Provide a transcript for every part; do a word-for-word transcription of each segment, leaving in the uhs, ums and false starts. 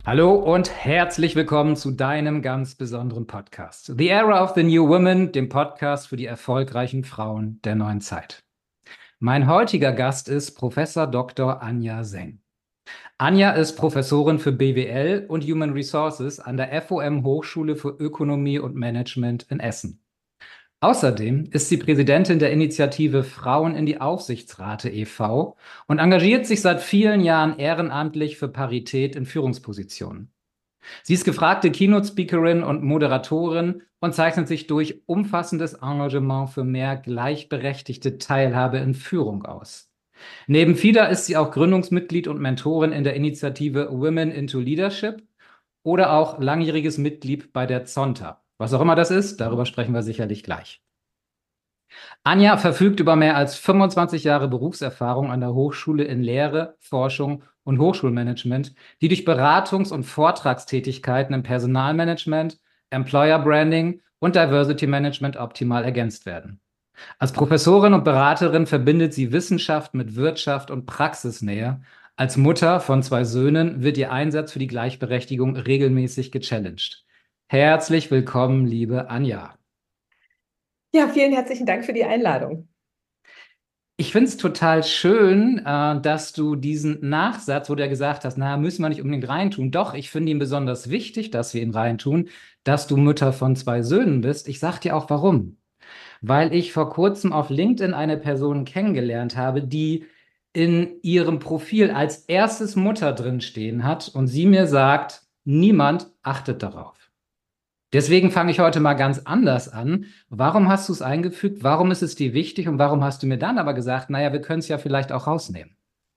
Hallo und herzlich willkommen zu deinem ganz besonderen Podcast. The Era of the New Women, dem Podcast für die erfolgreichen Frauen der neuen Zeit. Mein heutiger Gast ist Professor Doktor Anja Seng. Anja ist Professorin für B W L und Human Resources an der F O M Hochschule für Ökonomie und Management in Essen. Außerdem ist sie Präsidentin der Initiative Frauen in die Aufsichtsrate e V und engagiert sich seit vielen Jahren ehrenamtlich für Parität in Führungspositionen. Sie ist gefragte Keynote-Speakerin und Moderatorin und zeichnet sich durch umfassendes Engagement für mehr gleichberechtigte Teilhabe in Führung aus. Neben F I D A ist sie auch Gründungsmitglied und Mentorin in der Initiative Women into Leadership oder auch langjähriges Mitglied bei der Zonta. Was auch immer das ist, darüber sprechen wir sicherlich gleich. Anja verfügt über mehr als fünfundzwanzig Jahre Berufserfahrung an der Hochschule in Lehre, Forschung und Hochschulmanagement, die durch Beratungs- und Vortragstätigkeiten im Personalmanagement, Employer Branding und Diversity Management optimal ergänzt werden. Als Professorin und Beraterin verbindet sie Wissenschaft mit Wirtschaft und Praxisnähe. Als Mutter von zwei Söhnen wird ihr Einsatz für die Gleichberechtigung regelmäßig gechallenged. Herzlich willkommen, liebe Anja. Ja, vielen herzlichen Dank für die Einladung. Ich finde es total schön, äh, dass du diesen Nachsatz, wo du ja gesagt hast, na, müssen wir nicht unbedingt reintun. Doch, ich finde ihn besonders wichtig, dass wir ihn reintun, dass du Mutter von zwei Söhnen bist. Ich sag dir auch warum. Weil ich vor kurzem auf LinkedIn eine Person kennengelernt habe, die in ihrem Profil als erstes Mutter drin stehen hat und sie mir sagt, niemand achtet darauf. Deswegen fange ich heute mal ganz anders an. Warum hast du es eingefügt? Warum ist es dir wichtig? Und warum hast du mir dann aber gesagt, naja, wir können es ja vielleicht auch rausnehmen?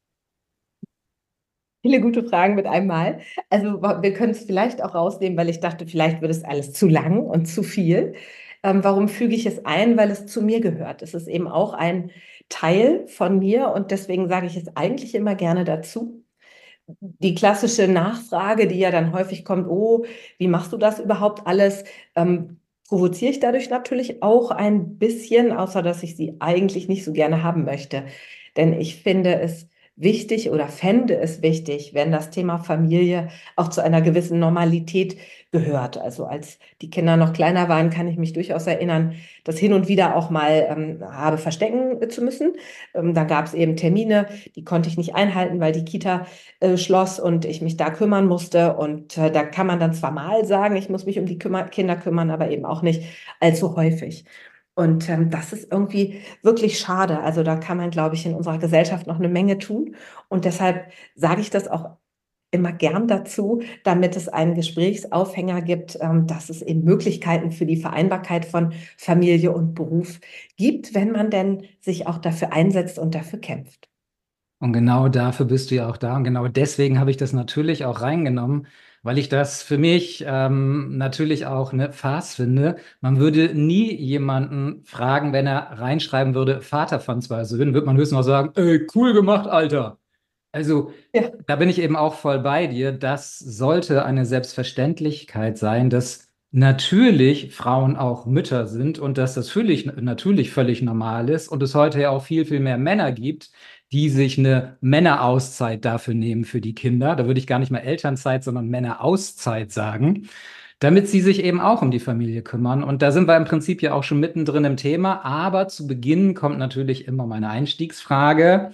Viele gute Fragen mit einem Mal. Also wir können es vielleicht auch rausnehmen, weil ich dachte, vielleicht wird es alles zu lang und zu viel. Ähm, warum füge ich es ein? Weil es zu mir gehört. Es ist eben auch ein Teil von mir und deswegen sage ich es eigentlich immer gerne dazu. Die klassische Nachfrage, die ja dann häufig kommt, oh, wie machst du das überhaupt alles? Ähm, provoziere ich dadurch natürlich auch ein bisschen, außer dass ich sie eigentlich nicht so gerne haben möchte. Denn ich finde es wichtig oder fände es wichtig, wenn das Thema Familie auch zu einer gewissen Normalität gehört. Also als die Kinder noch kleiner waren, kann ich mich durchaus erinnern, das hin und wieder auch mal ähm, habe verstecken zu müssen. Ähm, da gab es eben Termine, die konnte ich nicht einhalten, weil die Kita äh, schloss und ich mich da kümmern musste. Und äh, da kann man dann zwar mal sagen, ich muss mich um die Kümmer Kinder kümmern, aber eben auch nicht allzu häufig. Und ähm, das ist irgendwie wirklich schade. Also da kann man, glaube ich, in unserer Gesellschaft noch eine Menge tun. Und deshalb sage ich das auch immer gern dazu, damit es einen Gesprächsaufhänger gibt, ähm, dass es eben Möglichkeiten für die Vereinbarkeit von Familie und Beruf gibt, wenn man denn sich auch dafür einsetzt und dafür kämpft. Und genau dafür bist du ja auch da. Und genau deswegen habe ich das natürlich auch reingenommen, weil ich das für mich ähm, natürlich auch ne, Farce finde. Man würde nie jemanden fragen, wenn er reinschreiben würde, Vater von zwei Söhnen, würde man höchstens noch sagen, ey, cool gemacht, Alter. Also, Ja. da bin ich eben auch voll bei dir. Das sollte eine Selbstverständlichkeit sein, dass natürlich Frauen auch Mütter sind und dass das völlig, natürlich völlig normal ist und es heute ja auch viel, viel mehr Männer gibt, die sich eine Männerauszeit dafür nehmen für die Kinder. Da würde ich gar nicht mehr Elternzeit, sondern Männerauszeit sagen, damit sie sich eben auch um die Familie kümmern. Und da sind wir im Prinzip ja auch schon mittendrin im Thema. Aber zu Beginn kommt natürlich immer meine Einstiegsfrage,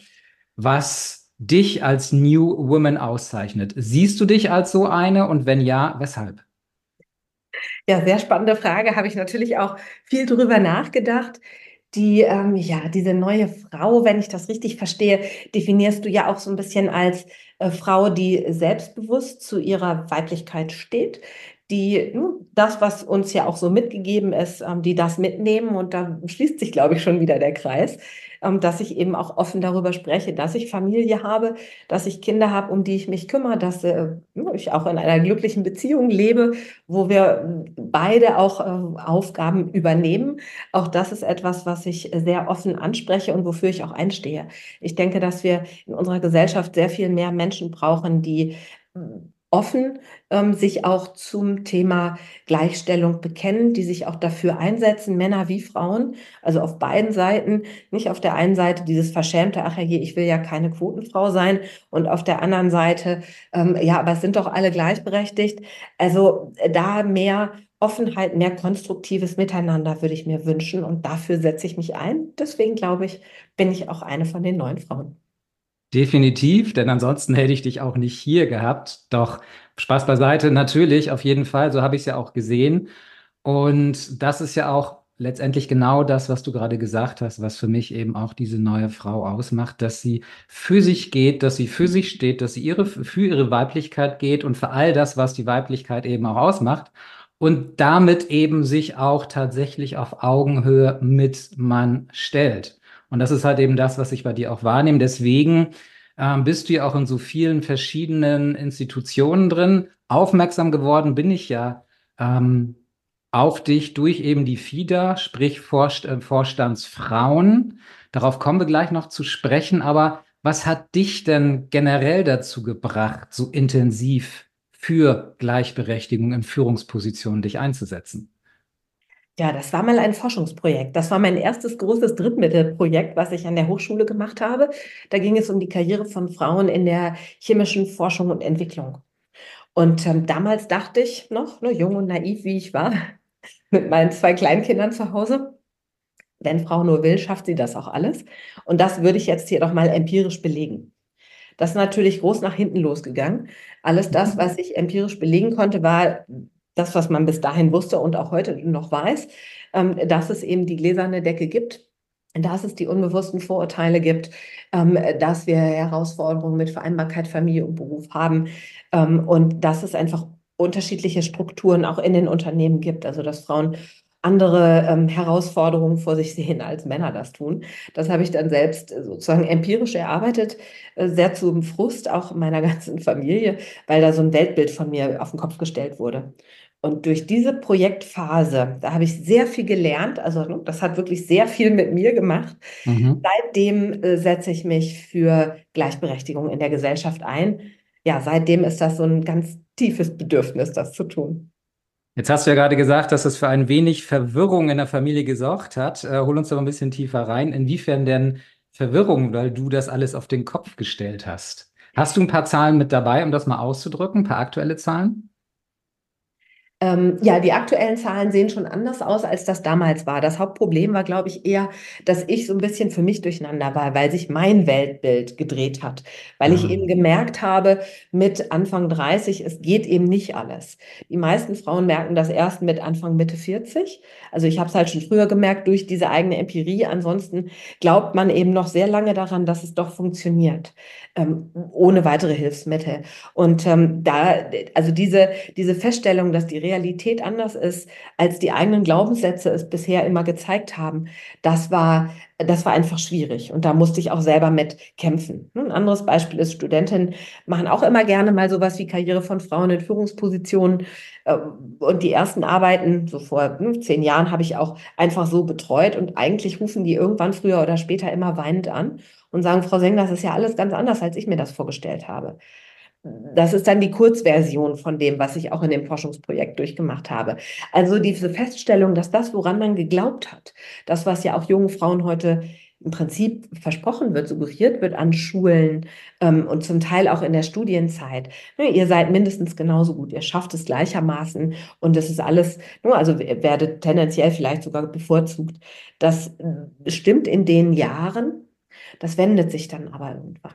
was dich als New Woman auszeichnet. Siehst du dich als so eine und wenn ja, weshalb? Ja, sehr spannende Frage. Habe ich natürlich auch viel drüber nachgedacht. Die, ähm, ja, diese neue Frau, wenn ich das richtig verstehe, definierst du ja auch so ein bisschen als äh, Frau, die selbstbewusst zu ihrer Weiblichkeit steht, die hm, das, was uns ja auch so mitgegeben ist, ähm, die das mitnehmen. Und da schließt sich, glaube ich, schon wieder der Kreis, ähm, dass ich eben auch offen darüber spreche, dass ich Familie habe, dass ich Kinder habe, um die ich mich kümmere, dass äh, ich auch in einer glücklichen Beziehung lebe, wo wir beide auch äh, Aufgaben übernehmen. Auch das ist etwas, was ich sehr offen anspreche und wofür ich auch einstehe. Ich denke, dass wir in unserer Gesellschaft sehr viel mehr Menschen brauchen, die offen ähm, sich auch zum Thema Gleichstellung bekennen, die sich auch dafür einsetzen, Männer wie Frauen, also auf beiden Seiten. Nicht auf der einen Seite dieses verschämte, ach je, ich will ja keine Quotenfrau sein, und auf der anderen Seite, ähm, ja, aber es sind doch alle gleichberechtigt. Also äh, da mehr Offenheit, mehr konstruktives Miteinander würde ich mir wünschen, und dafür setze ich mich ein. Deswegen glaube ich, bin ich auch eine von den neuen Frauen. Definitiv, denn ansonsten hätte ich dich auch nicht hier gehabt. Doch Spaß beiseite, natürlich, auf jeden Fall, so habe ich es ja auch gesehen. Und das ist ja auch letztendlich genau das, was du gerade gesagt hast, was für mich eben auch diese neue Frau ausmacht, dass sie für sich geht, dass sie für sich steht, dass sie ihre, für ihre Weiblichkeit geht und für all das, was die Weiblichkeit eben auch ausmacht. Und damit eben sich auch tatsächlich auf Augenhöhe mit Mann stellt. Und das ist halt eben das, was ich bei dir auch wahrnehme. Deswegen ähm, bist du ja auch in so vielen verschiedenen Institutionen drin. Aufmerksam geworden bin ich ja ähm, auf dich durch eben die FIDA, sprich Vorst äh, Vorstandsfrauen. Darauf kommen wir gleich noch zu sprechen. Aber was hat dich denn generell dazu gebracht, so intensiv für Gleichberechtigung in Führungspositionen dich einzusetzen? Ja, das war mal ein Forschungsprojekt. Das war mein erstes großes Drittmittelprojekt, was ich an der Hochschule gemacht habe. Da ging es um die Karriere von Frauen in der chemischen Forschung und Entwicklung. Und ähm, damals dachte ich noch, ne, jung und naiv wie ich war, mit meinen zwei Kleinkindern zu Hause, wenn Frau nur will, schafft sie das auch alles. Und das würde ich jetzt hier doch mal empirisch belegen. Das ist natürlich groß nach hinten losgegangen. Alles das, was ich empirisch belegen konnte, war das, was man bis dahin wusste und auch heute noch weiß, ähm, dass es eben die gläserne Decke gibt, dass es die unbewussten Vorurteile gibt, ähm, dass wir Herausforderungen mit Vereinbarkeit, Familie und Beruf haben, ähm, und dass es einfach unterschiedliche Strukturen auch in den Unternehmen gibt, also dass Frauen andere ähm, Herausforderungen vor sich sehen, als Männer das tun. Das habe ich dann selbst äh, sozusagen empirisch erarbeitet, äh, sehr zum Frust auch meiner ganzen Familie, weil da so ein Weltbild von mir auf den Kopf gestellt wurde. Und durch diese Projektphase, da habe ich sehr viel gelernt. Also ne, das hat wirklich sehr viel mit mir gemacht. Mhm. Seitdem äh, setze ich mich für Gleichberechtigung in der Gesellschaft ein. Ja, seitdem ist das so ein ganz tiefes Bedürfnis, das zu tun. Jetzt hast du ja gerade gesagt, dass es für ein wenig Verwirrung in der Familie gesorgt hat. Äh, hol uns doch ein bisschen tiefer rein. Inwiefern denn Verwirrung, weil du das alles auf den Kopf gestellt hast? Hast du ein paar Zahlen mit dabei, um das mal auszudrücken? Ein paar aktuelle Zahlen? Ähm, ja, die aktuellen Zahlen sehen schon anders aus, als das damals war. Das Hauptproblem war, glaube ich, eher, dass ich so ein bisschen für mich durcheinander war, weil sich mein Weltbild gedreht hat. Weil ich Ah. eben gemerkt habe, mit Anfang dreißig, es geht eben nicht alles. Die meisten Frauen merken das erst mit Anfang, Mitte vierzig. Also ich habe es halt schon früher gemerkt durch diese eigene Empirie. Ansonsten glaubt man eben noch sehr lange daran, dass es doch funktioniert, ähm, ohne weitere Hilfsmittel. Und ähm, da, also diese, diese Feststellung, dass die Realität anders ist, als die eigenen Glaubenssätze es bisher immer gezeigt haben, das war, das war einfach schwierig. Und da musste ich auch selber mit kämpfen. Ein anderes Beispiel ist, Studentinnen machen auch immer gerne mal sowas wie Karriere von Frauen in Führungspositionen. Äh, Und die ersten Arbeiten, so vor hm, zehn Jahren, habe ich auch einfach so betreut. Und eigentlich rufen die irgendwann früher oder später immer weinend an und sagen, Frau Seng, das ist ja alles ganz anders, als ich mir das vorgestellt habe. Das ist dann die Kurzversion von dem, was ich auch in dem Forschungsprojekt durchgemacht habe. Also diese Feststellung, dass das, woran man geglaubt hat, das, was ja auch jungen Frauen heute im Prinzip versprochen wird, suggeriert wird an Schulen ähm, und zum Teil auch in der Studienzeit. Ne, ihr seid mindestens genauso gut, ihr schafft es gleichermaßen, und das ist alles, ne, also werdet tendenziell vielleicht sogar bevorzugt. Das äh, stimmt in den Jahren, das wendet sich dann aber irgendwann.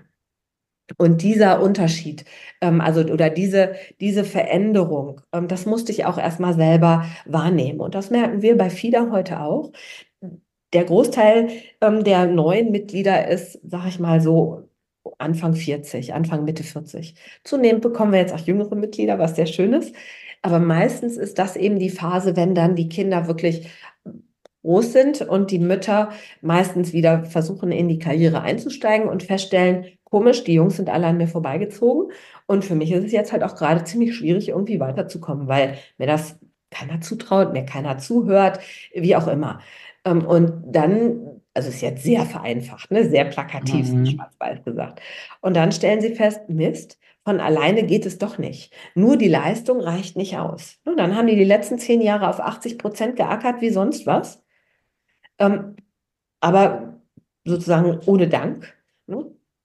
Und dieser Unterschied, ähm, also oder diese, diese Veränderung, ähm, das musste ich auch erstmal selber wahrnehmen. Und das merken wir bei FIDA heute auch. Der Großteil ähm, der neuen Mitglieder ist, sag ich mal so, Anfang vierzig, Anfang Mitte vierzig. Zunehmend bekommen wir jetzt auch jüngere Mitglieder, was sehr schön ist. Aber meistens ist das eben die Phase, wenn dann die Kinder wirklich groß sind und die Mütter meistens wieder versuchen, in die Karriere einzusteigen und feststellen, komisch, die Jungs sind alle an mir vorbeigezogen. Und für mich ist es jetzt halt auch gerade ziemlich schwierig, irgendwie weiterzukommen, weil mir das keiner zutraut, mir keiner zuhört, wie auch immer. Ähm, Und dann Also ist jetzt sehr vereinfacht, ne? Sehr plakativ, Mhm. schwarz-weiß gesagt. Und dann stellen sie fest, Mist, von alleine geht es doch nicht. Nur die Leistung reicht nicht aus. Und dann haben die die letzten zehn Jahre auf achtzig Prozent geackert wie sonst was, ähm, aber sozusagen ohne Dank. Ne?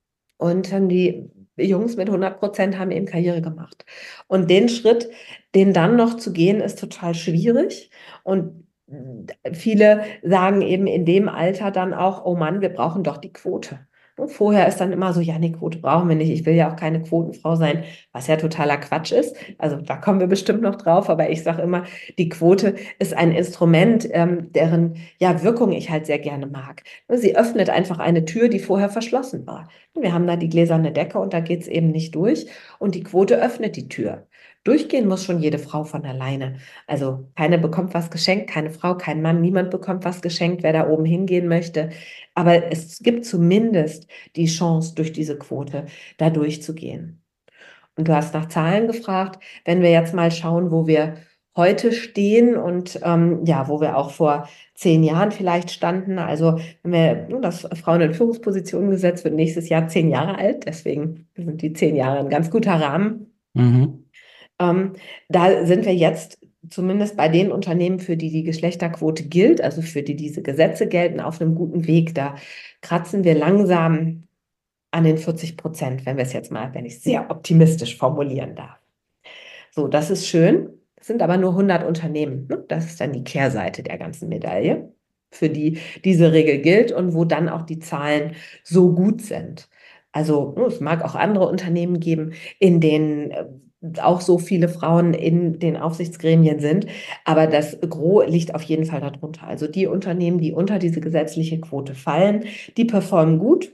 Und ähm, die Jungs mit hundert Prozent haben eben Karriere gemacht. Und den Schritt, den dann noch zu gehen, ist total schwierig. Und viele sagen eben in dem Alter dann auch, oh Mann, wir brauchen doch die Quote. Und vorher ist dann immer so, ja, nee, Quote brauchen wir nicht. Ich will ja auch keine Quotenfrau sein, was ja totaler Quatsch ist. Also da kommen wir bestimmt noch drauf. Aber ich sage immer, die Quote ist ein Instrument, ähm, deren ja, Wirkung ich halt sehr gerne mag. Sie öffnet einfach eine Tür, die vorher verschlossen war. Wir haben da die gläserne Decke und da geht es eben nicht durch. Und die Quote öffnet die Tür. Durchgehen muss schon jede Frau von alleine. Also keine bekommt was geschenkt, keine Frau, kein Mann, niemand bekommt was geschenkt, wer da oben hingehen möchte. Aber es gibt zumindest die Chance, durch diese Quote da durchzugehen. Und du hast nach Zahlen gefragt. Wenn wir jetzt mal schauen, wo wir heute stehen und ähm, ja, wo wir auch vor zehn Jahren vielleicht standen. Also wenn wir, nun, das Frauen in Führungspositionen Gesetz wird nächstes Jahr zehn Jahre alt, deswegen sind die zehn Jahre ein ganz guter Rahmen. Mhm. Ähm, da sind wir jetzt zumindest bei den Unternehmen, für die die Geschlechterquote gilt, also für die diese Gesetze gelten, auf einem guten Weg. Da kratzen wir langsam an den vierzig Prozent, wenn wir es jetzt mal, wenn ich es sehr optimistisch formulieren darf. So, das ist schön. Es sind aber nur hundert Unternehmen. Ne? Das ist dann die Kehrseite der ganzen Medaille, für die diese Regel gilt und wo dann auch die Zahlen so gut sind. Also ne, es mag auch andere Unternehmen geben, in denen äh, auch so viele Frauen in den Aufsichtsgremien sind, aber das Gros liegt auf jeden Fall darunter. Also die Unternehmen, die unter diese gesetzliche Quote fallen, die performen gut,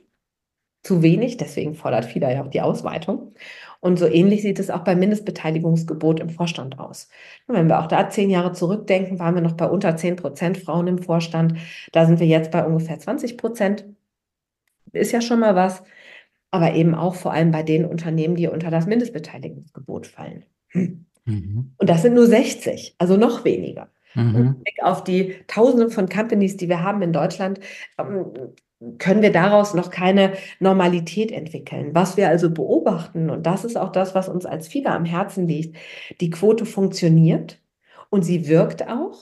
zu wenig, deswegen fordert FIDA ja auch die Ausweitung. Und so ähnlich sieht es auch beim Mindestbeteiligungsgebot im Vorstand aus. Und wenn wir auch da zehn Jahre zurückdenken, waren wir noch bei unter zehn Prozent Frauen im Vorstand. Da sind wir jetzt bei ungefähr zwanzig Prozent. Ist ja schon mal was, aber eben auch vor allem bei den Unternehmen, die unter das Mindestbeteiligungsgebot fallen. Hm. Mhm. Und das sind nur sechzig, also noch weniger. Und mit Mhm. Blick auf die Tausenden von Companies, die wir haben in Deutschland, ähm, können wir daraus noch keine Normalität entwickeln. Was wir also beobachten, und das ist auch das, was uns als FIDA am Herzen liegt, die Quote funktioniert und sie wirkt auch.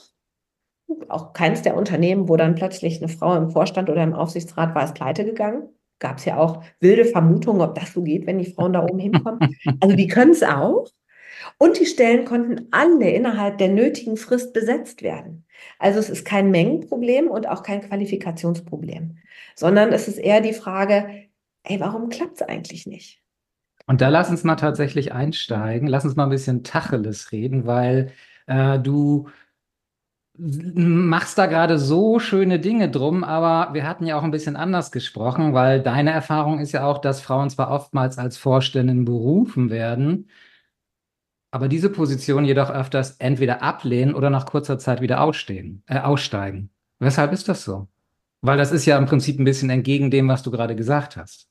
Auch keins der Unternehmen, wo dann plötzlich eine Frau im Vorstand oder im Aufsichtsrat war, ist pleite gegangen. Gab es ja auch wilde Vermutungen, ob das so geht, wenn die Frauen da oben hinkommen. Also die können es auch. Und die Stellen konnten alle innerhalb der nötigen Frist besetzt werden. Also es ist kein Mengenproblem und auch kein Qualifikationsproblem, sondern es ist eher die Frage, ey, warum klappt es eigentlich nicht? Und da lass uns mal tatsächlich einsteigen. Lass uns mal ein bisschen Tacheles reden, weil äh, du machst da gerade so schöne Dinge drum, aber wir hatten ja auch ein bisschen anders gesprochen, weil deine Erfahrung ist ja auch, dass Frauen zwar oftmals als Vorständin berufen werden, aber diese Position jedoch öfters entweder ablehnen oder nach kurzer Zeit wieder ausstehen, äh, aussteigen. Weshalb ist das so? Weil das ist ja im Prinzip ein bisschen entgegen dem, was du gerade gesagt hast.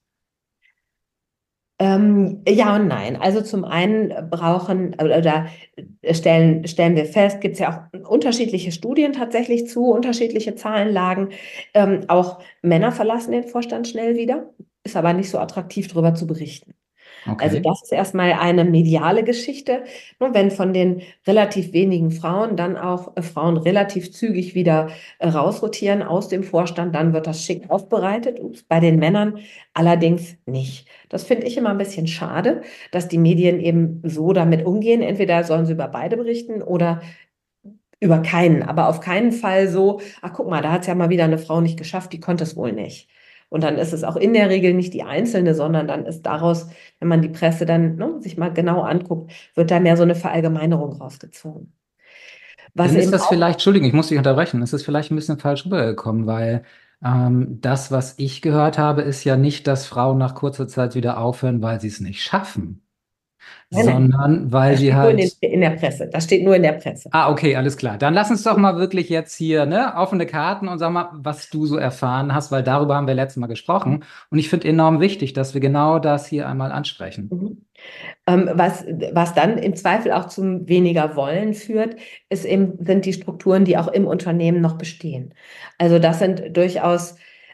Ähm, ja und nein. Also zum einen brauchen oder stellen, stellen wir fest, gibt es ja auch unterschiedliche Studien tatsächlich zu, unterschiedliche Zahlenlagen. Ähm, auch Männer verlassen den Vorstand schnell wieder, ist aber nicht so attraktiv darüber zu berichten. Also Okay. das ist erstmal eine mediale Geschichte. Nur wenn von den relativ wenigen Frauen dann auch äh, Frauen relativ zügig wieder äh, rausrotieren aus dem Vorstand, dann wird das schick aufbereitet. Ups, bei den Männern allerdings nicht. Das finde ich immer ein bisschen schade, dass die Medien eben so damit umgehen. Entweder sollen sie über beide berichten oder über keinen, aber auf keinen Fall so, ach guck mal, da hat es ja mal wieder eine Frau nicht geschafft, die konnte es wohl nicht. Und dann ist es auch in der Regel nicht die Einzelne, sondern dann ist daraus, wenn man die Presse dann ne, sich mal genau anguckt, wird da mehr so eine Verallgemeinerung rausgezogen. Was Dann ist eben das auch, vielleicht, Entschuldigung, ich muss dich unterbrechen, ist das vielleicht ein bisschen falsch rübergekommen, weil ähm, das, was ich gehört habe, ist ja nicht, dass Frauen nach kurzer Zeit wieder aufhören, weil sie es nicht schaffen, nein, nein, sondern weil das sie steht nur in, den, halt. in der Presse. Das steht nur in der Presse. Ah, okay, alles klar. Dann lass uns doch mal wirklich jetzt hier, ne, offene Karten und sag mal, was du so erfahren hast, weil darüber haben wir letztes Mal gesprochen. Und ich finde enorm wichtig, dass wir genau das hier einmal ansprechen. Mhm. Ähm, was, was dann im Zweifel auch zum weniger Wollen führt, ist eben, sind die Strukturen, die auch im Unternehmen noch bestehen. Also das sind durchaus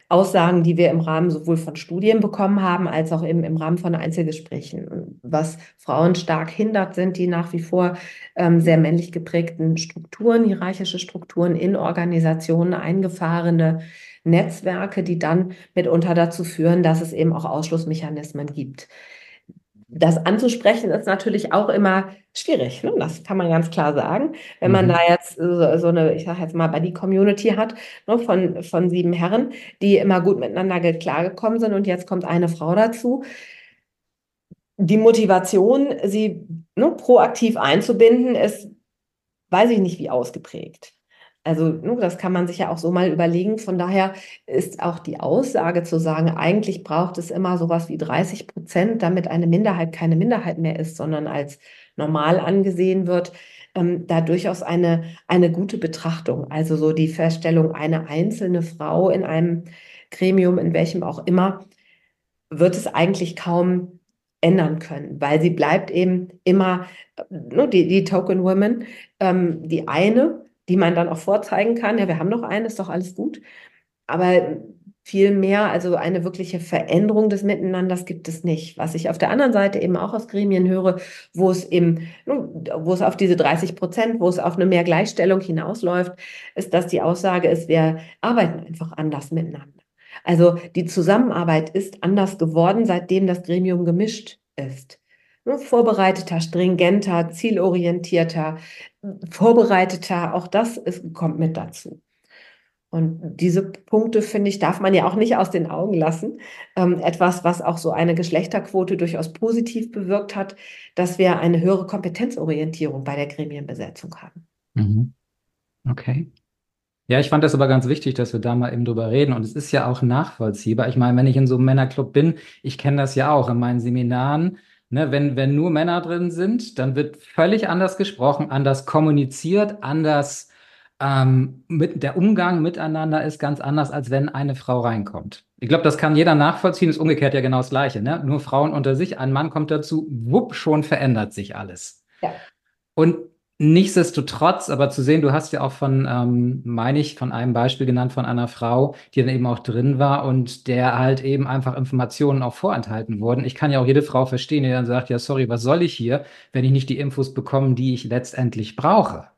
Aussagen, die wir im Rahmen sowohl von Studien bekommen haben, als auch im, im Rahmen von Einzelgesprächen. Was Frauen stark hindert, sind die nach wie vor ähm, sehr männlich geprägten Strukturen, hierarchische Strukturen in Organisationen, eingefahrene Netzwerke, die dann mitunter dazu führen, dass es eben auch Ausschlussmechanismen gibt. Das anzusprechen ist natürlich auch immer schwierig, ne? Das kann man ganz klar sagen. Wenn man da Mhm. jetzt so, so eine, ich sage jetzt mal, Buddy-Community hat, ne, von, von sieben Herren, die immer gut miteinander ge- klargekommen sind und jetzt kommt eine Frau dazu. Die Motivation, sie, ne, proaktiv einzubinden, ist, weiß ich nicht, wie ausgeprägt. Also, ne, das kann man sich ja auch so mal überlegen. Von daher ist auch die Aussage zu sagen, eigentlich braucht es immer sowas wie dreißig Prozent, damit eine Minderheit keine Minderheit mehr ist, sondern als normal angesehen wird, ähm, da durchaus eine, eine gute Betrachtung. Also so die Feststellung, eine einzelne Frau in einem Gremium, in welchem auch immer, wird es eigentlich kaum ändern können, weil sie bleibt eben immer, äh, ne, die, die Token Women, ähm, die eine, die man dann auch vorzeigen kann, ja, wir haben noch eine, ist doch alles gut, aber viel mehr, also eine wirkliche Veränderung des Miteinanders gibt es nicht. Was ich auf der anderen Seite eben auch aus Gremien höre, wo es eben, ne, wo es auf diese dreißig Prozent, wo es auf eine mehr Gleichstellung hinausläuft, ist, dass die Aussage ist, wir arbeiten einfach anders miteinander. Also die Zusammenarbeit ist anders geworden, seitdem das Gremium gemischt ist. Ne, vorbereiteter, stringenter, zielorientierter, vorbereiteter, auch das ist, kommt mit dazu. Und diese Punkte, finde ich, darf man ja auch nicht aus den Augen lassen. Ähm, etwas, was auch so eine Geschlechterquote durchaus positiv bewirkt hat, dass wir eine höhere Kompetenzorientierung bei der Gremienbesetzung haben. Mhm. Okay. Ja, ich fand das aber ganz wichtig, dass wir da mal eben drüber reden. Und es ist ja auch nachvollziehbar. Ich meine, wenn ich in so einem Männerclub bin, ich kenne das ja auch in meinen Seminaren, ne, wenn, wenn nur Männer drin sind, dann wird völlig anders gesprochen, anders kommuniziert, anders, ähm, mit, der Umgang miteinander ist ganz anders, als wenn eine Frau reinkommt. Ich glaube, das kann jeder nachvollziehen, ist umgekehrt ja genau das Gleiche, ne? Nur Frauen unter sich, ein Mann kommt dazu, wupp, schon verändert sich alles. Ja. Und nichtsdestotrotz, aber zu sehen, du hast ja auch von, ähm, meine ich, von einem Beispiel genannt von einer Frau, die dann eben auch drin war und der halt eben einfach Informationen auch vorenthalten wurden. Ich kann ja auch jede Frau verstehen, die dann sagt, ja, sorry, was soll ich hier, wenn ich nicht die Infos bekomme, die ich letztendlich brauche?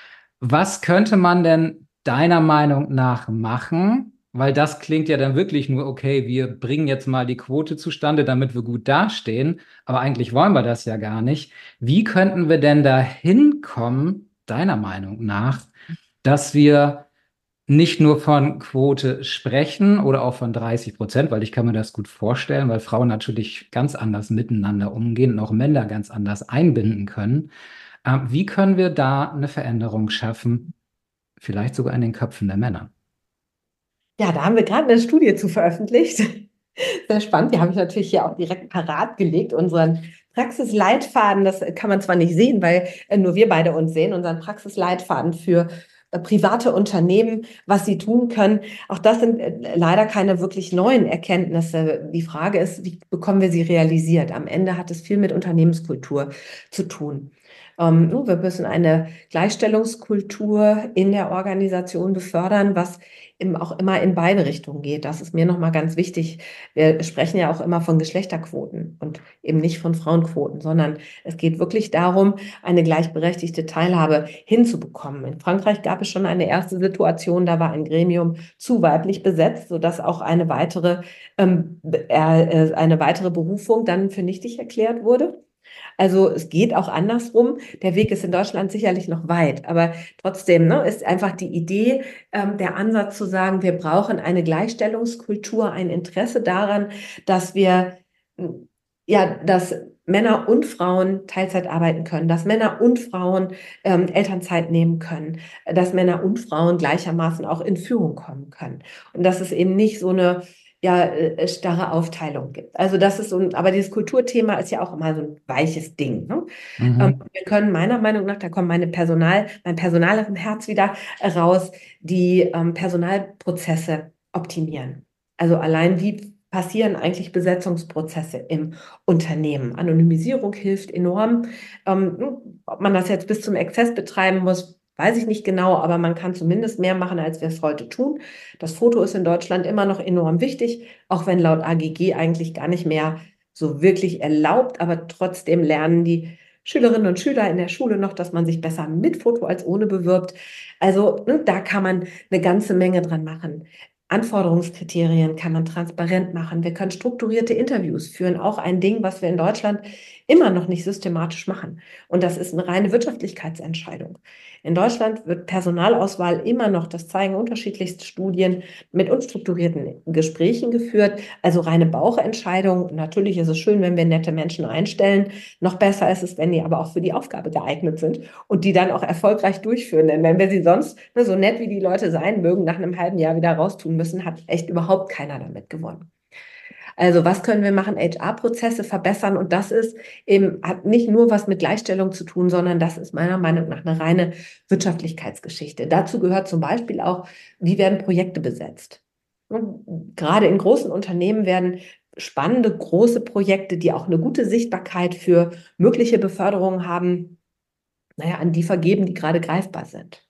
Was könnte man denn deiner Meinung nach machen? Weil das klingt ja dann wirklich nur, okay, wir bringen jetzt mal die Quote zustande, damit wir gut dastehen. Aber eigentlich wollen wir das ja gar nicht. Wie könnten wir denn da hinkommen, deiner Meinung nach, dass wir nicht nur von Quote sprechen oder auch von dreißig Prozent, weil ich kann mir das gut vorstellen, weil Frauen natürlich ganz anders miteinander umgehen und auch Männer ganz anders einbinden können. Äh, Wie können wir da eine Veränderung schaffen, vielleicht sogar in den Köpfen der Männer? Ja, da haben wir gerade eine Studie zu veröffentlicht. Sehr spannend. Die habe ich natürlich hier auch direkt parat gelegt. Unseren Praxisleitfaden, das kann man zwar nicht sehen, weil äh, nur wir beide uns sehen, unseren Praxisleitfaden für äh, private Unternehmen, was sie tun können. Auch das sind äh, leider keine wirklich neuen Erkenntnisse. Die Frage ist, wie bekommen wir sie realisiert? Am Ende hat es viel mit Unternehmenskultur zu tun. Ähm, nu, wir müssen eine Gleichstellungskultur in der Organisation befördern, was eben auch immer in beide Richtungen geht. Das ist mir nochmal ganz wichtig. Wir sprechen ja auch immer von Geschlechterquoten und eben nicht von Frauenquoten, sondern es geht wirklich darum, eine gleichberechtigte Teilhabe hinzubekommen. In Frankreich gab es schon eine erste Situation, da war ein Gremium zu weiblich besetzt, sodass auch eine weitere, ähm, äh, eine weitere Berufung dann für nichtig erklärt wurde. Also es geht auch andersrum. Der Weg ist in Deutschland sicherlich noch weit, aber trotzdem, ne, ist einfach die Idee, ähm, der Ansatz zu sagen, wir brauchen eine Gleichstellungskultur, ein Interesse daran, dass wir, m, ja, dass Männer und Frauen Teilzeit arbeiten können, dass Männer und Frauen ähm, Elternzeit nehmen können, dass Männer und Frauen gleichermaßen auch in Führung kommen können. Und dass es eben nicht so eine ja, äh, starre Aufteilung gibt. Also das ist so ein, aber dieses Kulturthema ist ja auch immer so ein weiches Ding. Ne? Ähm, Mhm. wir können meiner Meinung nach, da kommt meine Personal, mein Personal im Herz wieder raus, die ähm, Personalprozesse optimieren. Also allein wie passieren eigentlich Besetzungsprozesse im Unternehmen. Anonymisierung hilft enorm. Ähm, ob man das jetzt bis zum Exzess betreiben muss, weiß ich nicht genau, aber man kann zumindest mehr machen, als wir es heute tun. Das Foto ist in Deutschland immer noch enorm wichtig, auch wenn laut A G G eigentlich gar nicht mehr so wirklich erlaubt, aber trotzdem lernen die Schülerinnen und Schüler in der Schule noch, dass man sich besser mit Foto als ohne bewirbt. Also ne, da kann man eine ganze Menge dran machen. Anforderungskriterien kann man transparent machen. Wir können strukturierte Interviews führen, auch ein Ding, was wir in Deutschland immer noch nicht systematisch machen. Und das ist eine reine Wirtschaftlichkeitsentscheidung. In Deutschland wird Personalauswahl immer noch, das zeigen unterschiedlichste Studien, mit unstrukturierten Gesprächen geführt, also reine Bauchentscheidungen. Natürlich ist es schön, wenn wir nette Menschen einstellen. Noch besser ist es, wenn die aber auch für die Aufgabe geeignet sind und die dann auch erfolgreich durchführen. Denn wenn wir sie sonst, ne, so nett wie die Leute sein mögen, nach einem halben Jahr wieder raustun müssen, hat echt überhaupt keiner damit gewonnen. Also was können wir machen? H R-Prozesse verbessern, und das ist eben, hat nicht nur was mit Gleichstellung zu tun, sondern das ist meiner Meinung nach eine reine Wirtschaftlichkeitsgeschichte. Dazu gehört zum Beispiel auch, wie werden Projekte besetzt? Und gerade in großen Unternehmen werden spannende große Projekte, die auch eine gute Sichtbarkeit für mögliche Beförderungen haben, naja, an die vergeben, die gerade greifbar sind.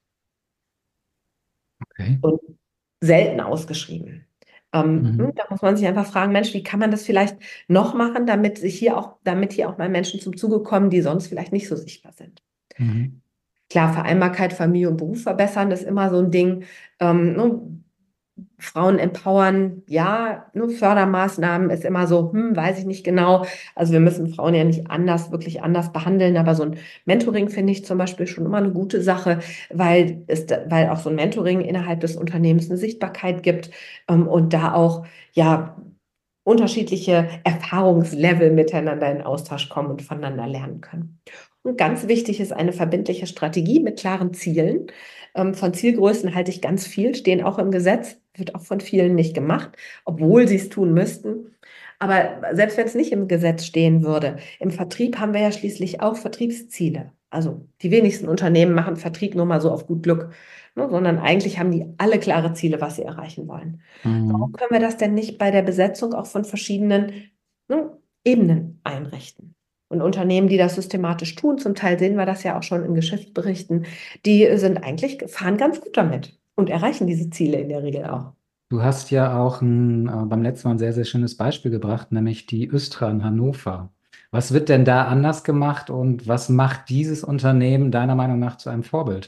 Okay. Und selten ausgeschrieben. Ähm, Mhm. da muss man sich einfach fragen, Mensch, wie kann man das vielleicht noch machen, damit sich hier auch, damit hier auch mal Menschen zum Zuge kommen, die sonst vielleicht nicht so sichtbar sind. Mhm. Klar, Vereinbarkeit, Familie und Beruf verbessern, das ist immer so ein Ding. Ähm, ne, Frauen empowern, ja, nur Fördermaßnahmen ist immer so, hm, weiß ich nicht genau. Also wir müssen Frauen ja nicht anders, wirklich anders behandeln, aber so ein Mentoring finde ich zum Beispiel schon immer eine gute Sache, weil es, weil auch so ein Mentoring innerhalb des Unternehmens eine Sichtbarkeit gibt, ähm, und da auch, ja, unterschiedliche Erfahrungslevel miteinander in Austausch kommen und voneinander lernen können. Und ganz wichtig ist eine verbindliche Strategie mit klaren Zielen. Ähm, von Zielgrößen halte ich ganz viel, stehen auch im Gesetz, wird auch von vielen nicht gemacht, obwohl sie es tun müssten. Aber selbst wenn es nicht im Gesetz stehen würde, im Vertrieb haben wir ja schließlich auch Vertriebsziele. Also die wenigsten Unternehmen machen Vertrieb nur mal so auf gut Glück, ne, sondern eigentlich haben die alle klare Ziele, was sie erreichen wollen. Warum Mhm. können wir das denn nicht bei der Besetzung auch von verschiedenen, ne, Ebenen einrichten? Und Unternehmen, die das systematisch tun, zum Teil sehen wir das ja auch schon in Geschäftsberichten, die sind eigentlich, fahren ganz gut damit und erreichen diese Ziele in der Regel auch. Du hast ja auch ein, äh, beim letzten Mal ein sehr, sehr schönes Beispiel gebracht, nämlich die Östra in Hannover. Was wird denn da anders gemacht und was macht dieses Unternehmen deiner Meinung nach zu einem Vorbild?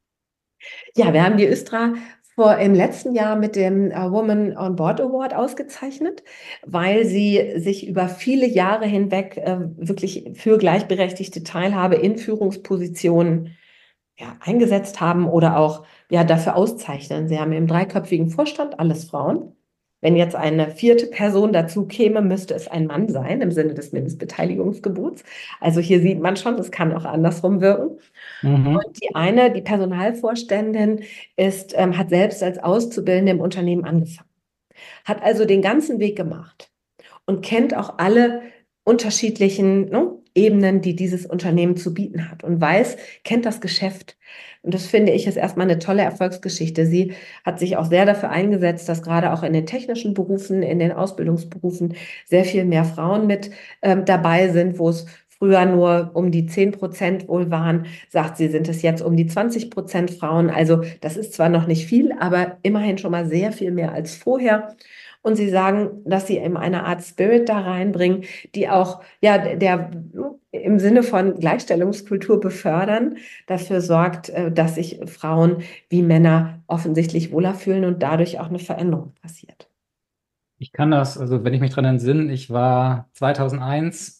Ja, wir haben die Östra vor, im letzten Jahr mit dem äh, Woman on Board Award ausgezeichnet, weil sie sich über viele Jahre hinweg äh, wirklich für gleichberechtigte Teilhabe in Führungspositionen, ja, eingesetzt haben oder auch, ja, dafür auszeichnen. Sie haben im dreiköpfigen Vorstand alles Frauen. Wenn jetzt eine vierte Person dazu käme, müsste es ein Mann sein, im Sinne des Mindestbeteiligungsgebots. Also hier sieht man schon, das kann auch andersrum wirken. Mhm. Und die eine, die Personalvorständin, ist, ähm, hat selbst als Auszubildende im Unternehmen angefangen, hat also den ganzen Weg gemacht und kennt auch alle unterschiedlichen, ne, Ebenen, die dieses Unternehmen zu bieten hat, und weiß, kennt das Geschäft. Und das finde ich ist erstmal eine tolle Erfolgsgeschichte. Sie hat sich auch sehr dafür eingesetzt, dass gerade auch in den technischen Berufen, in den Ausbildungsberufen sehr viel mehr Frauen mit ähm, dabei sind, wo es früher nur um die zehn Prozent wohl waren, sagt sie, sind es jetzt um die zwanzig Prozent Frauen. Also das ist zwar noch nicht viel, aber immerhin schon mal sehr viel mehr als vorher. Und sie sagen, dass sie eben eine Art Spirit da reinbringen, die auch, ja, der im Sinne von Gleichstellungskultur befördern, dafür sorgt, äh, dass sich Frauen wie Männer offensichtlich wohler fühlen und dadurch auch eine Veränderung passiert. Ich kann das, also wenn ich mich dran entsinne, ich war zweitausendeins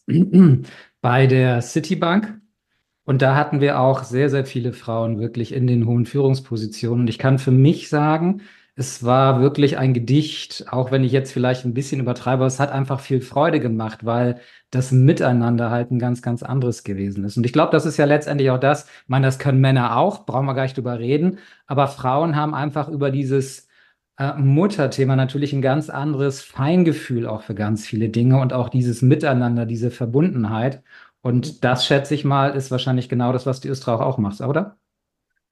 bei der Citibank und da hatten wir auch sehr, sehr viele Frauen wirklich in den hohen Führungspositionen. Und ich kann für mich sagen, es war wirklich ein Gedicht, auch wenn ich jetzt vielleicht ein bisschen übertreibe, aber es hat einfach viel Freude gemacht, weil das Miteinander halt ein ganz, ganz anderes gewesen ist. Und ich glaube, das ist ja letztendlich auch das, ich meine, das können Männer auch, brauchen wir gar nicht drüber reden, aber Frauen haben einfach über dieses äh, Mutterthema natürlich ein ganz anderes Feingefühl auch für ganz viele Dinge und auch dieses Miteinander, diese Verbundenheit. Und das, schätze ich mal, ist wahrscheinlich genau das, was die Österreich auch macht, oder?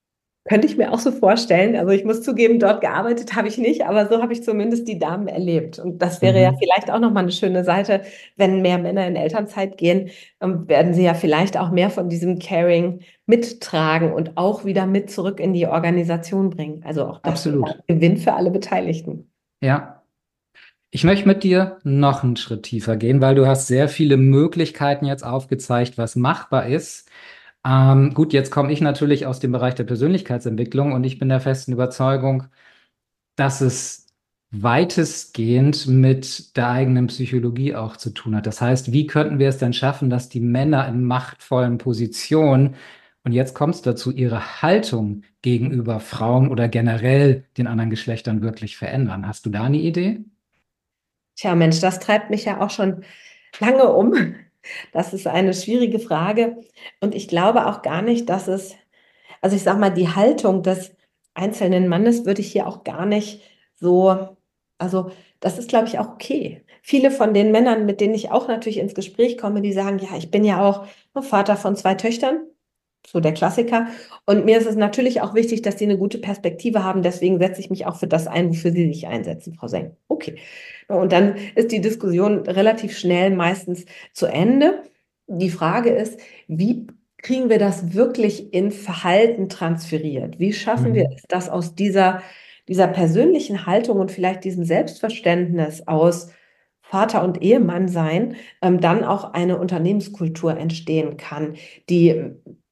Könnte ich mir auch so vorstellen. Also ich muss zugeben, dort gearbeitet habe ich nicht, aber so habe ich zumindest die Damen erlebt. Und das wäre ja Mhm. vielleicht auch nochmal eine schöne Seite, wenn mehr Männer in Elternzeit gehen, ähm, werden sie ja vielleicht auch mehr von diesem Caring mittragen und auch wieder mit zurück in die Organisation bringen. Also auch das wäre Absolut. ein Gewinn für alle Beteiligten. Ja. Ich möchte mit dir noch einen Schritt tiefer gehen, weil du hast sehr viele Möglichkeiten jetzt aufgezeigt, was machbar ist. Ähm, gut, jetzt komme ich natürlich aus dem Bereich der Persönlichkeitsentwicklung und ich bin der festen Überzeugung, dass es weitestgehend mit der eigenen Psychologie auch zu tun hat. Das heißt, wie könnten wir es denn schaffen, dass die Männer in machtvollen Positionen, und jetzt kommt es dazu, ihre Haltung gegenüber Frauen oder generell den anderen Geschlechtern wirklich verändern? Hast du da eine Idee? Tja, Mensch, das treibt mich ja auch schon lange um. Das ist eine schwierige Frage. Und ich glaube auch gar nicht, dass es, also ich sage mal, die Haltung des einzelnen Mannes würde ich hier auch gar nicht so, also das ist, glaube ich, auch okay. Viele von den Männern, mit denen ich auch natürlich ins Gespräch komme, die sagen, ja, ich bin ja auch Vater von zwei Töchtern, so der Klassiker. Und mir ist es natürlich auch wichtig, dass sie eine gute Perspektive haben. Deswegen setze ich mich auch für das ein, wofür sie sich einsetzen, Frau Seng. Okay. Und dann ist die Diskussion relativ schnell meistens zu Ende. Die Frage ist, wie kriegen wir das wirklich in Verhalten transferiert? Wie schaffen wir Mhm. es, dass aus dieser, dieser persönlichen Haltung und vielleicht diesem Selbstverständnis aus Vater und Ehemann sein, ähm, dann auch eine Unternehmenskultur entstehen kann, die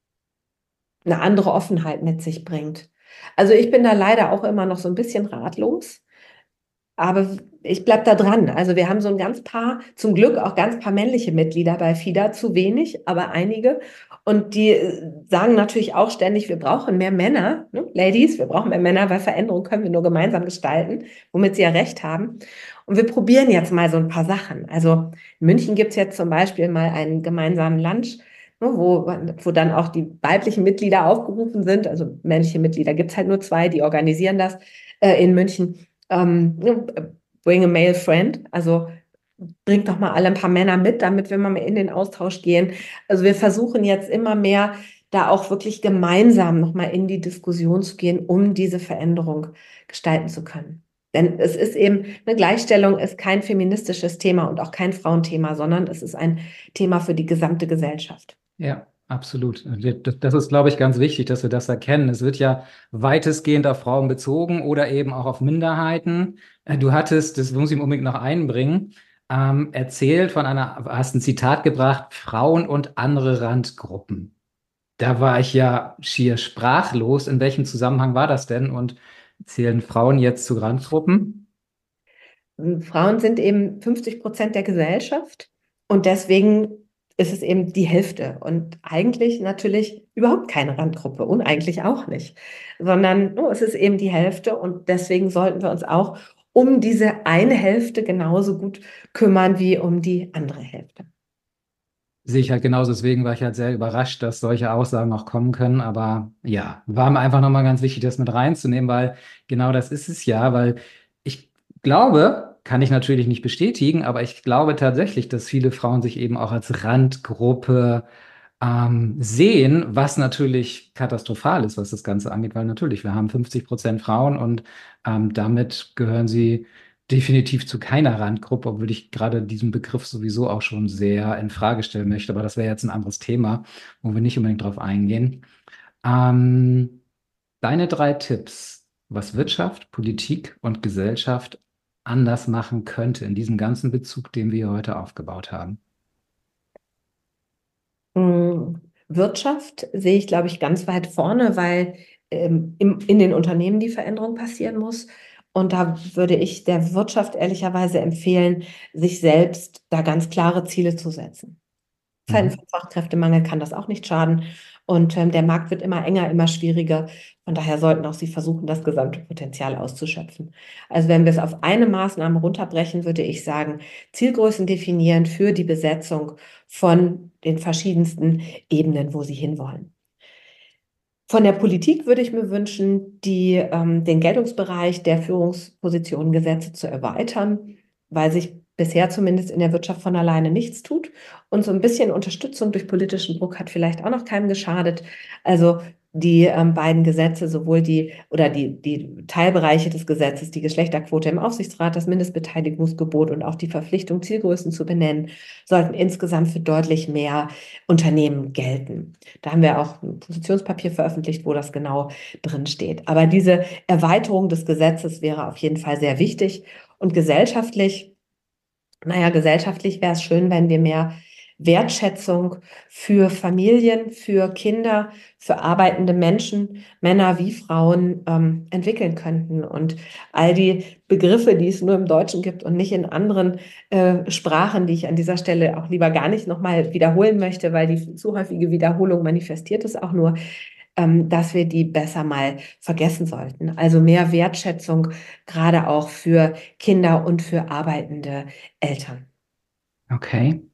eine andere Offenheit mit sich bringt. Also ich bin da leider auch immer noch so ein bisschen ratlos, aber ich bleibe da dran. Also wir haben so ein ganz paar, zum Glück auch ganz paar männliche Mitglieder bei FIDA, zu wenig, aber einige. Und die äh, sagen natürlich auch ständig, wir brauchen mehr Männer, ne? Ladies, wir brauchen mehr Männer, weil Veränderung können wir nur gemeinsam gestalten, womit sie ja recht haben. Und wir probieren jetzt mal so ein paar Sachen. Also in München gibt es jetzt zum Beispiel mal einen gemeinsamen Lunch, ne, wo, wo dann auch die weiblichen Mitglieder aufgerufen sind. Also männliche Mitglieder gibt es halt nur zwei, die organisieren das äh, in München. Ähm, ne, bring a male friend, also bringt doch mal alle ein paar Männer mit, damit wir mal in den Austausch gehen. Also wir versuchen jetzt immer mehr, da auch wirklich gemeinsam nochmal in die Diskussion zu gehen, um diese Veränderung gestalten zu können. Denn es ist eben, eine Gleichstellung ist kein feministisches Thema und auch kein Frauenthema, sondern es ist ein Thema für die gesamte Gesellschaft. Ja, absolut. Das das ist, glaube ich, ganz wichtig, dass wir das erkennen. Es wird ja weitestgehend auf Frauen bezogen oder eben auch auf Minderheiten. Äh, Du hattest, das muss ich unbedingt noch einbringen, ähm, erzählt von einer, hast ein Zitat gebracht, Frauen und andere Randgruppen. Da war ich ja schier sprachlos. In welchem Zusammenhang war das denn? Und zählen Frauen jetzt zu Randgruppen? Frauen sind eben fünfzig Prozent der Gesellschaft und deswegen ist es eben die Hälfte und eigentlich natürlich überhaupt keine Randgruppe und eigentlich auch nicht, sondern oh, es ist eben die Hälfte und deswegen sollten wir uns auch um diese eine Hälfte genauso gut kümmern wie um die andere Hälfte. Sehe ich halt genauso. Deswegen war ich halt sehr überrascht, dass solche Aussagen auch kommen können. Aber ja, war mir einfach nochmal ganz wichtig, das mit reinzunehmen, weil genau das ist es ja, weil ich glaube, kann ich natürlich nicht bestätigen, aber ich glaube tatsächlich, dass viele Frauen sich eben auch als Randgruppe ähm, sehen, was natürlich katastrophal ist, was das Ganze angeht, weil natürlich, wir haben fünfzig Prozent Frauen und ähm, damit gehören sie definitiv zu keiner Randgruppe, obwohl ich gerade diesen Begriff sowieso auch schon sehr in Frage stellen möchte, aber das wäre jetzt ein anderes Thema, wo wir nicht unbedingt drauf eingehen. Ähm, Deine drei Tipps, was Wirtschaft, Politik und Gesellschaft anders machen könnte in diesem ganzen Bezug, den wir heute aufgebaut haben. Mm, Wirtschaft sehe ich, glaube ich, ganz weit vorne, weil ähm, im, in den Unternehmen die Veränderung passieren muss. Und da würde ich der Wirtschaft ehrlicherweise empfehlen, sich selbst da ganz klare Ziele zu setzen. Zeiten Mhm. von Fachkräftemangel kann das auch nicht schaden. Und ähm, der Markt wird immer enger, immer schwieriger. Von daher sollten auch Sie versuchen, das gesamte Potenzial auszuschöpfen. Also wenn wir es auf eine Maßnahme runterbrechen, würde ich sagen, Zielgrößen definieren für die Besetzung von den verschiedensten Ebenen, wo Sie hinwollen. Von der Politik würde ich mir wünschen, die, ähm, den Geltungsbereich der Führungspositionen Gesetze zu erweitern, weil sich bisher zumindest in der Wirtschaft von alleine nichts tut. Und so ein bisschen Unterstützung durch politischen Druck hat vielleicht auch noch keinem geschadet. Also die ähm, beiden Gesetze, sowohl die oder die, die Teilbereiche des Gesetzes, die Geschlechterquote im Aufsichtsrat, das Mindestbeteiligungsgebot und auch die Verpflichtung, Zielgrößen zu benennen, sollten insgesamt für deutlich mehr Unternehmen gelten. Da haben wir auch ein Positionspapier veröffentlicht, wo das genau drin steht. Aber diese Erweiterung des Gesetzes wäre auf jeden Fall sehr wichtig. Und gesellschaftlich, naja, gesellschaftlich wäre es schön, wenn wir mehr Wertschätzung für Familien, für Kinder, für arbeitende Menschen, Männer wie Frauen, ähm, entwickeln könnten. Und all die Begriffe, die es nur im Deutschen gibt und nicht in anderen äh, Sprachen, die ich an dieser Stelle auch lieber gar nicht nochmal wiederholen möchte, weil die zu häufige Wiederholung manifestiert es auch nur, ähm, dass wir die besser mal vergessen sollten. Also mehr Wertschätzung, gerade auch für Kinder und für arbeitende Eltern. Okay.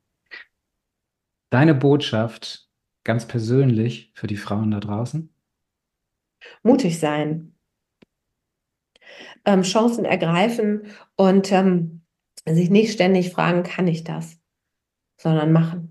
Deine Botschaft ganz persönlich für die Frauen da draußen? Mutig sein, ähm, Chancen ergreifen und ähm, sich nicht ständig fragen, kann ich das, sondern machen.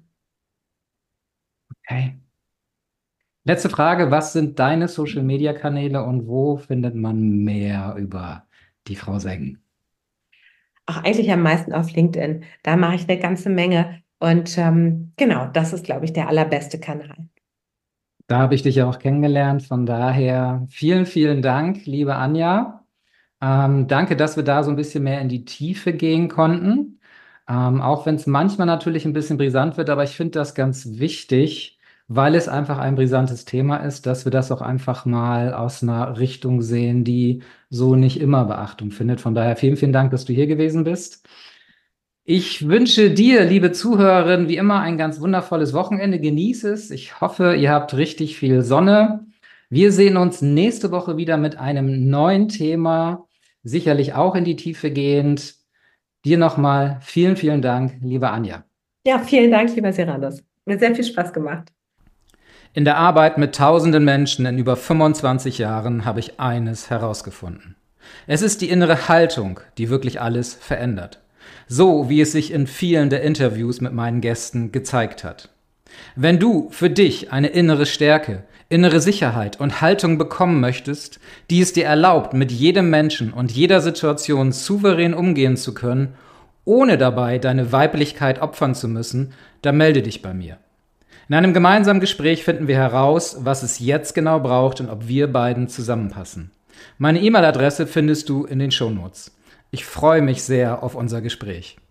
Okay. Letzte Frage, was sind deine Social-Media-Kanäle und wo findet man mehr über die Frau Seng? Auch eigentlich am meisten auf LinkedIn. Da mache ich eine ganze Menge. Und ähm, genau, das ist, glaube ich, der allerbeste Kanal. Da habe ich dich ja auch kennengelernt. Von daher vielen, vielen Dank, liebe Anja. Ähm, danke, dass wir da so ein bisschen mehr in die Tiefe gehen konnten. Ähm, auch wenn es manchmal natürlich ein bisschen brisant wird, aber ich finde das ganz wichtig, weil es einfach ein brisantes Thema ist, dass wir das auch einfach mal aus einer Richtung sehen, die so nicht immer Beachtung findet. Von daher vielen, vielen Dank, dass du hier gewesen bist. Ich wünsche dir, liebe Zuhörerin, wie immer ein ganz wundervolles Wochenende. Genieß es. Ich hoffe, ihr habt richtig viel Sonne. Wir sehen uns nächste Woche wieder mit einem neuen Thema, sicherlich auch in die Tiefe gehend. Dir nochmal vielen, vielen Dank, liebe Anja. Ja, vielen Dank, lieber Seranos. Mir sehr viel Spaß gemacht. In der Arbeit mit tausenden Menschen in über fünfundzwanzig Jahren habe ich eines herausgefunden. Es ist die innere Haltung, die wirklich alles verändert. So wie es sich in vielen der Interviews mit meinen Gästen gezeigt hat. Wenn du für dich eine innere Stärke, innere Sicherheit und Haltung bekommen möchtest, die es dir erlaubt, mit jedem Menschen und jeder Situation souverän umgehen zu können, ohne dabei deine Weiblichkeit opfern zu müssen, dann melde dich bei mir. In einem gemeinsamen Gespräch finden wir heraus, was es jetzt genau braucht und ob wir beiden zusammenpassen. Meine E-Mail-Adresse findest du in den Shownotes. Ich freue mich sehr auf unser Gespräch.